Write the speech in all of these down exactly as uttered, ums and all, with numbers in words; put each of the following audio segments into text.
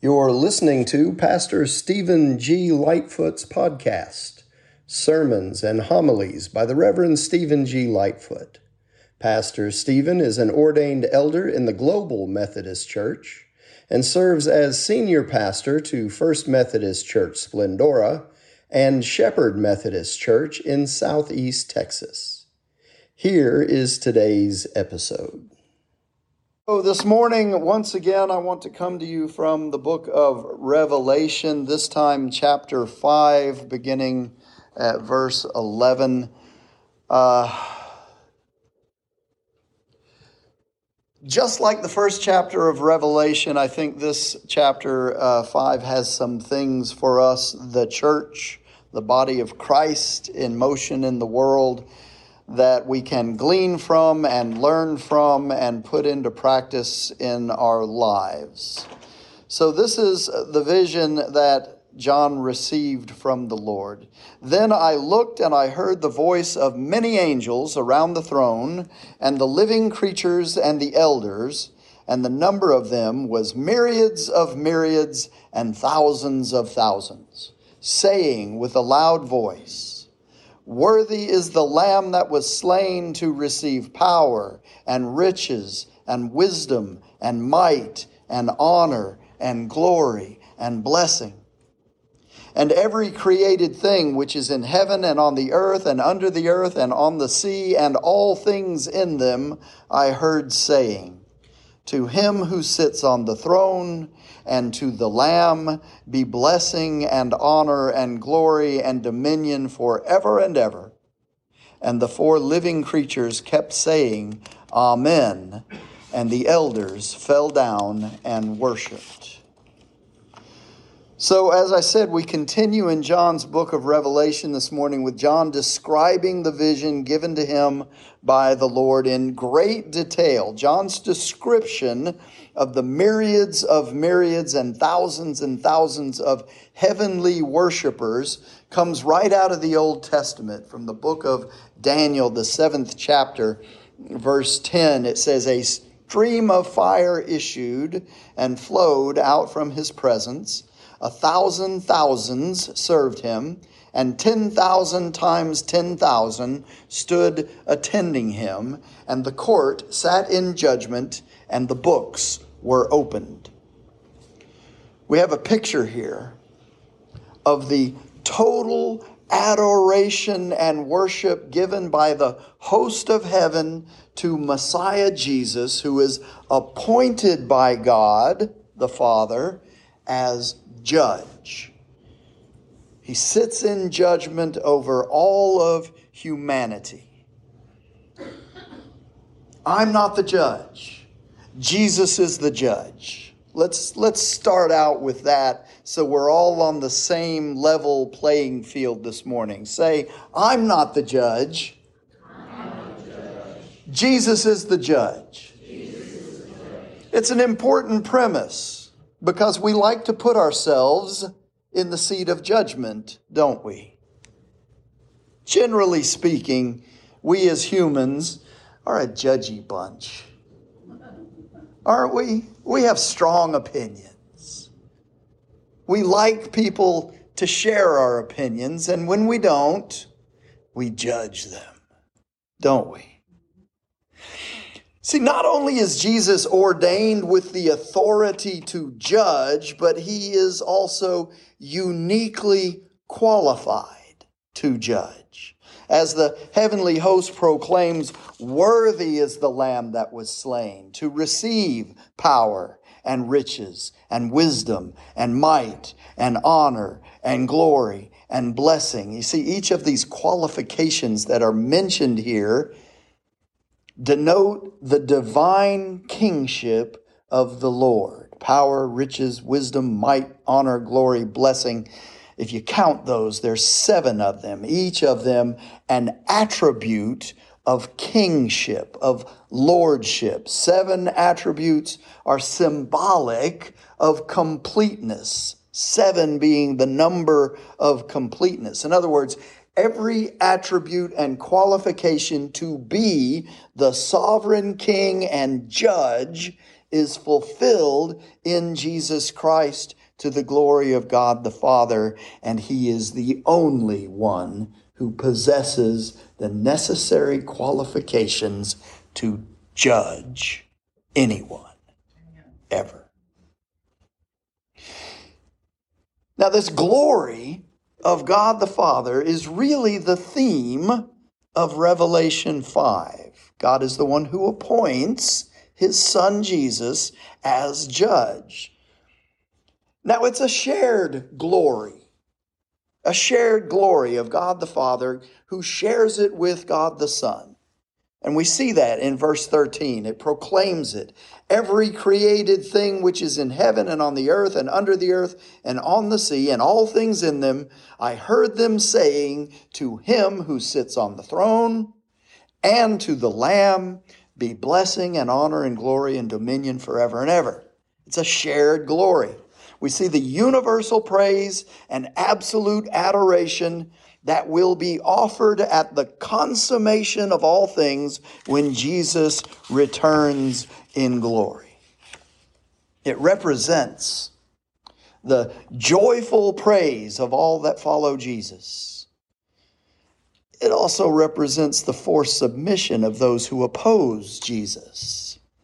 You're listening to Pastor Stephen G. Lightfoot's podcast, Sermons and Homilies by the Reverend Stephen G. Lightfoot. Pastor Stephen is an ordained elder in the Global Methodist Church and serves as senior pastor to First Methodist Church Splendora and Shepherd Methodist Church in Southeast Texas. Here is today's episode. So this morning, once again, I want to come to you from the book of Revelation, this time chapter five, beginning at verse eleven. Uh, just like the first chapter of Revelation, I think this chapter uh, five has some things for us, the church, the body of Christ in motion in the world, that we can glean from and learn from and put into practice in our lives. So this is the vision that John received from the Lord. Then I looked and I heard the voice of many angels around the throne and the living creatures and the elders, and the number of them was myriads of myriads and thousands of thousands, saying with a loud voice, "Worthy is the Lamb that was slain to receive power and riches and wisdom and might and honor and glory and blessing." And every created thing which is in heaven and on the earth and under the earth and on the sea and all things in them, I heard saying, "To him who sits on the throne and to the Lamb be blessing and honor and glory and dominion forever and ever." And the four living creatures kept saying, "Amen." And the elders fell down and worshiped. So, as I said, we continue in John's book of Revelation this morning with John describing the vision given to him by the Lord in great detail. John's description of the myriads of myriads and thousands and thousands of heavenly worshipers comes right out of the Old Testament from the book of Daniel, the seventh chapter, verse ten. It says, "A stream of fire issued and flowed out from his presence. A thousand thousands served him, and ten thousand times ten thousand stood attending him, and the court sat in judgment, and the books were opened." We have a picture here of the total adoration and worship given by the host of heaven to Messiah Jesus, who is appointed by God the Father as judge. He sits in judgment over all of humanity. I'm not the judge. Jesus is the judge. Let's let's start out with that so we're all on the same level playing field this morning. Say, I'm not the judge. I'm not the judge. Jesus is the judge. Jesus is the judge. It's an important premise, because we like to put ourselves in the seat of judgment, don't we? Generally speaking, we as humans are a judgy bunch. Aren't we? We have strong opinions. We like people to share our opinions, and when we don't, we judge them, don't we? See, not only is Jesus ordained with the authority to judge, but he is also uniquely qualified to judge. As the heavenly host proclaims, "Worthy is the Lamb that was slain to receive power and riches and wisdom and might and honor and glory and blessing." You see, each of these qualifications that are mentioned here denote the divine kingship of the Lord. Power, riches, wisdom, might, honor, glory, blessing. If you count those, there's seven of them, each of them an attribute of kingship, of lordship. Seven attributes are symbolic of completeness, seven being the number of completeness. In other words, every attribute and qualification to be the sovereign king and judge is fulfilled in Jesus Christ to the glory of God the Father, and he is the only one who possesses the necessary qualifications to judge anyone, ever. Now, this glory of God the Father is really the theme of Revelation five. God is the one who appoints his son Jesus as judge. Now, it's a shared glory, a shared glory of God the Father who shares it with God the Son. And we see that in verse thirteen. It proclaims it. Every created thing which is in heaven and on the earth and under the earth and on the sea and all things in them, I heard them saying to him who sits on the throne and to the Lamb be blessing and honor and glory and dominion forever and ever. It's a shared glory. We see the universal praise and absolute adoration that will be offered at the consummation of all things when Jesus returns in glory. It represents the joyful praise of all that follow Jesus. It also represents the forced submission of those who oppose Jesus.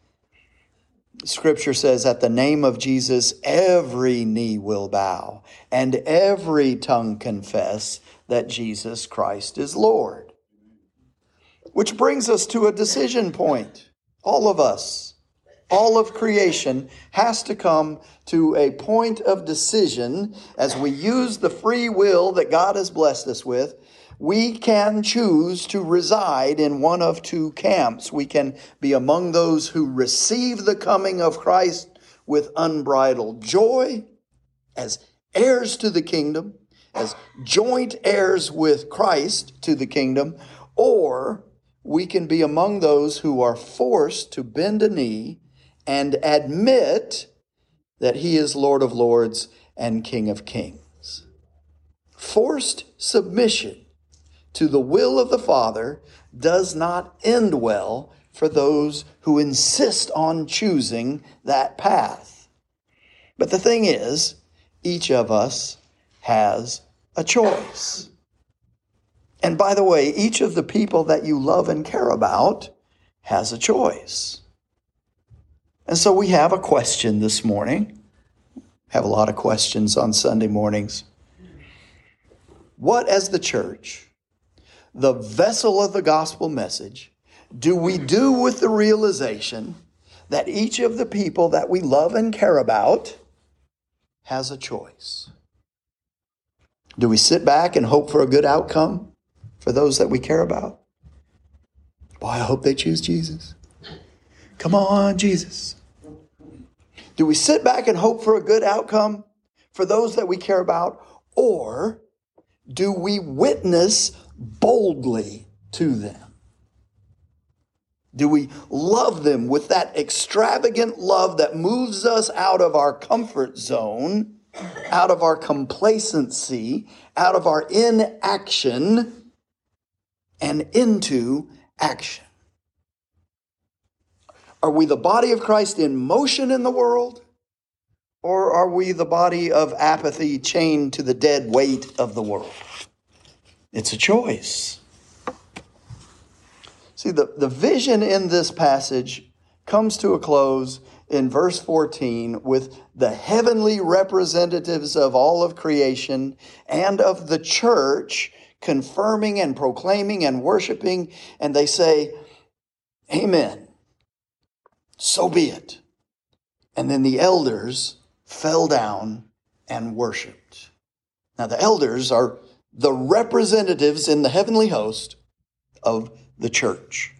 Scripture says, at the name of Jesus, every knee will bow and every tongue confess that Jesus Christ is Lord. Which brings us to a decision point. All of us, all of creation has to come to a point of decision as we use the free will that God has blessed us with. We can choose to reside in one of two camps. We can be among those who receive the coming of Christ with unbridled joy as heirs to the kingdom, as joint heirs with Christ to the kingdom, or we can be among those who are forced to bend a knee and admit that he is Lord of Lords and King of Kings. Forced submission to the will of the Father does not end well for those who insist on choosing that path. But the thing is, each of us has a choice. And by the way, each of the people that you love and care about has a choice. And so we have a question this morning. Have a lot of questions on Sunday mornings. What, as the church, the vessel of the gospel message, do we do with the realization that each of the people that we love and care about has a choice? Do we sit back and hope for a good outcome for those that we care about? Boy, I hope they choose Jesus. Come on, Jesus. Do we sit back and hope for a good outcome for those that we care about? Or do we witness boldly to them? Do we love them with that extravagant love that moves us out of our comfort zone, out of our complacency, out of our inaction, and into action? Are we the body of Christ in motion in the world? Or are we the body of apathy chained to the dead weight of the world? It's a choice. See, the, the vision in this passage comes to a close in verse fourteen with the heavenly representatives of all of creation and of the church confirming and proclaiming and worshiping. And they say, Amen. So be it. And then the elders fell down and worshiped. Now the elders are the representatives in the heavenly host of the church.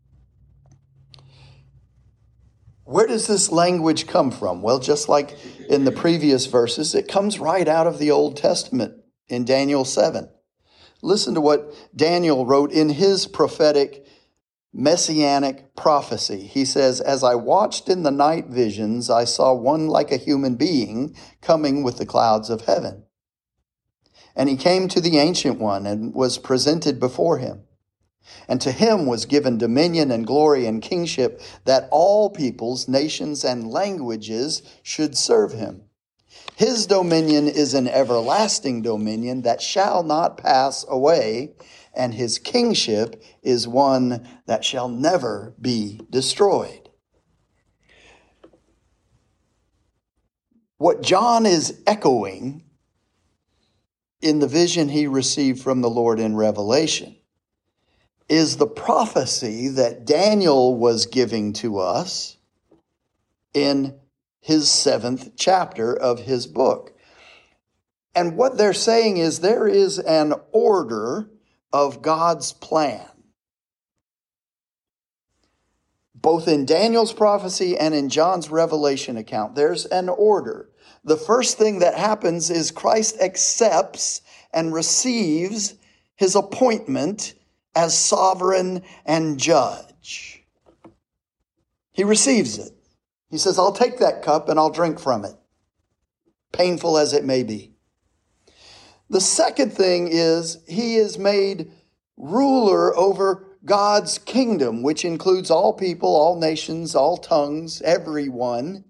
Where does this language come from? Well, just like in the previous verses, it comes right out of the Old Testament in Daniel seven. Listen to what Daniel wrote in his prophetic messianic prophecy. He says, as I watched in the night visions, I saw one like a human being coming with the clouds of heaven. And he came to the Ancient One and was presented before him. And to him was given dominion and glory and kingship, that all peoples, nations, and languages should serve him. His dominion is an everlasting dominion that shall not pass away, and his kingship is one that shall never be destroyed. What John is echoing in the vision he received from the Lord in Revelation is the prophecy that Daniel was giving to us in his seventh chapter of his book. And what they're saying is there is an order of God's plan. Both in Daniel's prophecy and in John's Revelation account, there's an order. The first thing that happens is Christ accepts and receives his appointment as sovereign and judge. He receives it. He says, I'll take that cup and I'll drink from it, painful as it may be. The second thing is he is made ruler over God's kingdom, which includes all people, all nations, all tongues, everyone.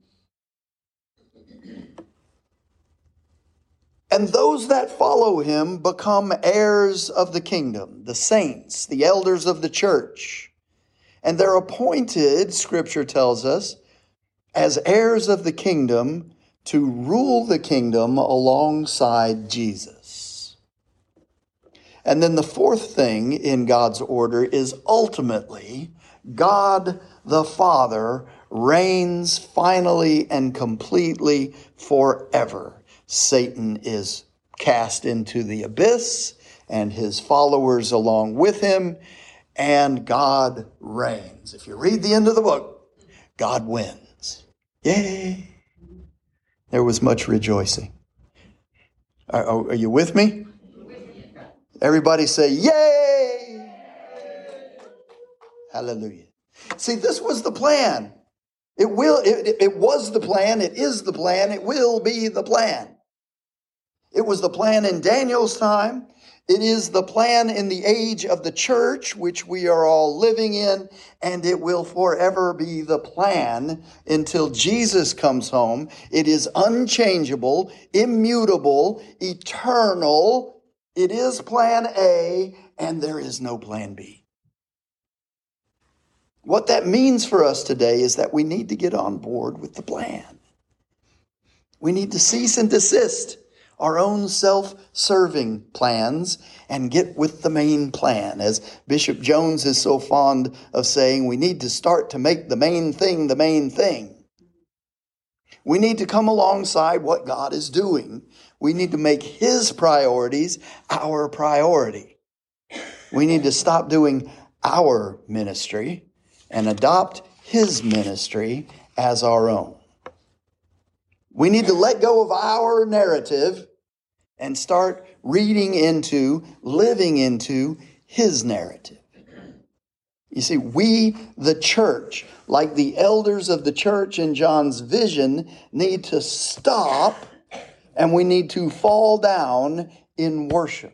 And those that follow him become heirs of the kingdom, the saints, the elders of the church. And they're appointed, Scripture tells us, as heirs of the kingdom to rule the kingdom alongside Jesus. And then the fourth thing in God's order is ultimately God the Father reigns finally and completely forever. Satan is cast into the abyss and his followers along with him, and God reigns. If you read the end of the book, God wins. Yay! There was much rejoicing. Are, are you with me? Everybody say, yay! Hallelujah. See, this was the plan. It will, it, it was the plan, it is the plan, it will be the plan. It was the plan in Daniel's time. It is the plan in the age of the church, which we are all living in, and it will forever be the plan until Jesus comes home. It is unchangeable, immutable, eternal. It is plan A, and there is no plan B. What that means for us today is that we need to get on board with the plan. We need to cease and desist our own self-serving plans and get with the main plan. As Bishop Jones is so fond of saying, we need to start to make the main thing the main thing. We need to come alongside what God is doing. We need to make his priorities our priority. We need to stop doing our ministry and adopt his ministry as our own. We need to let go of our narrative and start reading into, living into his narrative. You see, we, the church, like the elders of the church in John's vision, need to stop and we need to fall down in worship.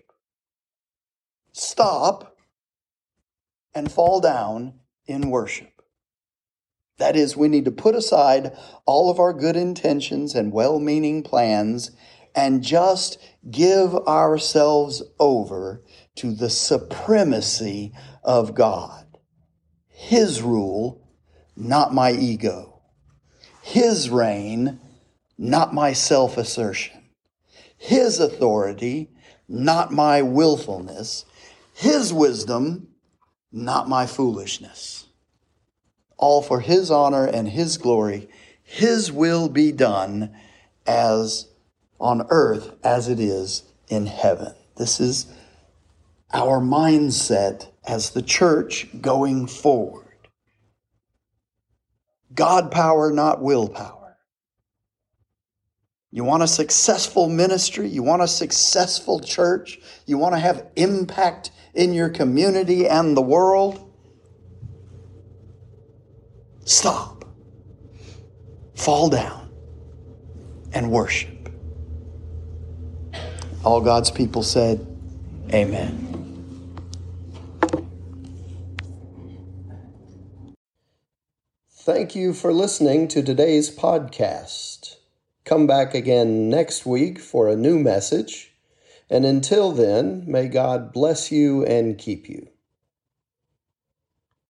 Stop and fall down in worship. That is, we need to put aside all of our good intentions and well-meaning plans and just give ourselves over to the supremacy of God. His rule, not my ego. His reign, not my self-assertion. His authority, not my willfulness. His wisdom, not my foolishness. All for his honor and his glory. His will be done as on earth as it is in heaven. This is our mindset as the church going forward. God power, not willpower. You want a successful ministry? You want a successful church? You want to have impact in your community and the world? Stop. Fall down and worship. All God's people said, amen. Thank you for listening to today's podcast. Come back again next week for a new message. And until then, may God bless you and keep you.